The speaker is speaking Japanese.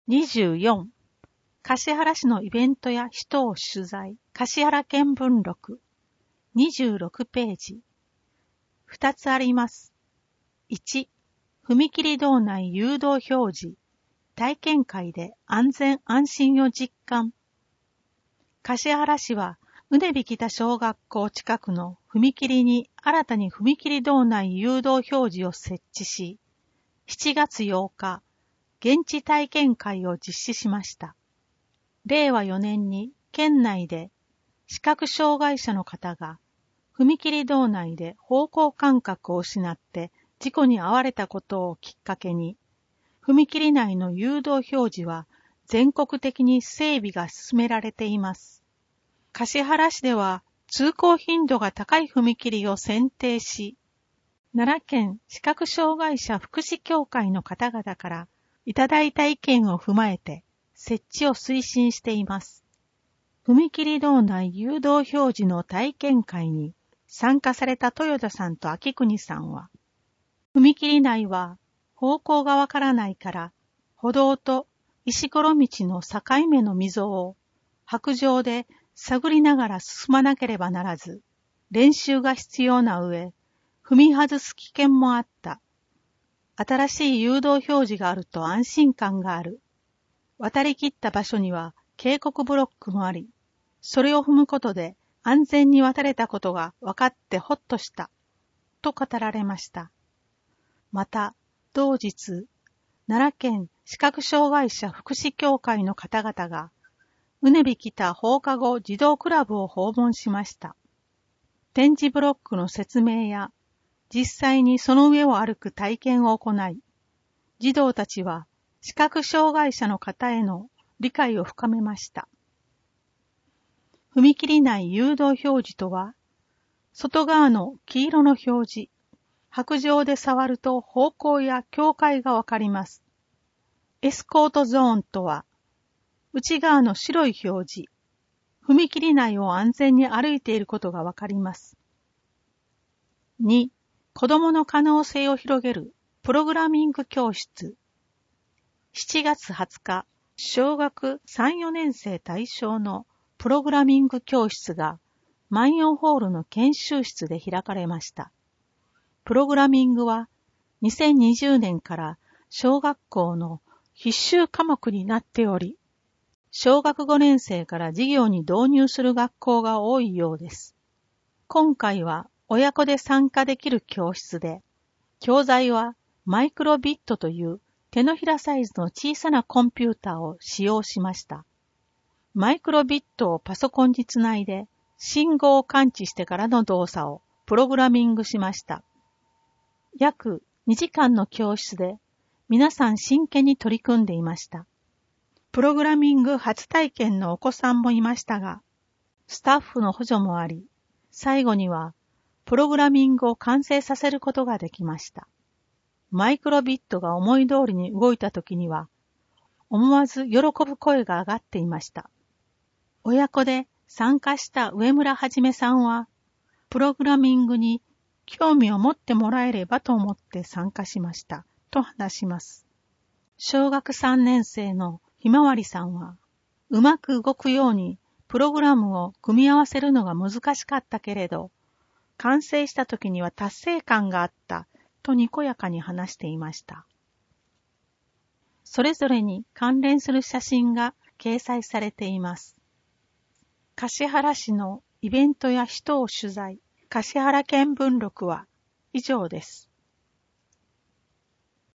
24、橿原市のイベントや人を取材、橿原見聞録。26ページ。2つあります。1、踏切道内誘導表示、体験会で安全安心を実感。橿原市は、うねび北小学校近くの踏切に新たに踏切道内誘導表示を設置し、7月8日、現地体験会を実施しました。令和4年に県内で視覚障害者の方が踏切道内で方向感覚を失って事故に遭われたことをきっかけに、踏切内の誘導表示は全国的に整備が進められています。橿原市では通行頻度が高い踏切を選定し、奈良県視覚障害者福祉協会の方々からいただいた意見を踏まえて設置を推進しています。踏切道内誘導表示の体験会に参加された豊田さんと秋国さんは、踏切内は方向がわからないから歩道と石ころ道の境目の溝を白状で探りながら進まなければならず、練習が必要な上、踏み外す危険もあった。新しい誘導表示があると安心感がある。渡り切った場所には警告ブロックもあり、それを踏むことで安全に渡れたことが分かってほっとした。と語られました。また、同日、奈良県視覚障害者福祉協会の方々が、うねび北放課後児童クラブを訪問しました。点字ブロックの説明や、実際にその上を歩く体験を行い、児童たちは視覚障害者の方への理解を深めました。踏切内誘導表示とは、外側の黄色の表示、白状で触ると方向や境界がわかります。エスコートゾーンとは、内側の白い表示、踏切内を安全に歩いていることがわかります。2、子供の可能性を広げるプログラミング教室。7月20日、小学3、4年生対象のプログラミング教室が万葉ホールの研修室で開かれました。プログラミングは2020年から小学校の必修科目になっており、小学5年生から授業に導入する学校が多いようです。今回は親子で参加できる教室で、教材はマイクロビットという手のひらサイズの小さなコンピューターを使用しました。マイクロビットをパソコンにつないで信号を感知してからの動作をプログラミングしました。約2時間の教室で皆さん真剣に取り組んでいました。プログラミング初体験のお子さんもいましたが、スタッフの補助もあり、最後にはプログラミングを完成させることができました。マイクロビットが思い通りに動いたときには、思わず喜ぶ声が上がっていました。親子で参加した上村はじめさんは、プログラミングに興味を持ってもらえればと思って参加しました、と話します。小学3年生のひまわりさんは、うまく動くようにプログラムを組み合わせるのが難しかったけれど、完成した時には達成感があったとにこやかに話していました。それぞれに関連する写真が掲載されています。橿原市のイベントや人を取材、橿原見聞録は以上です。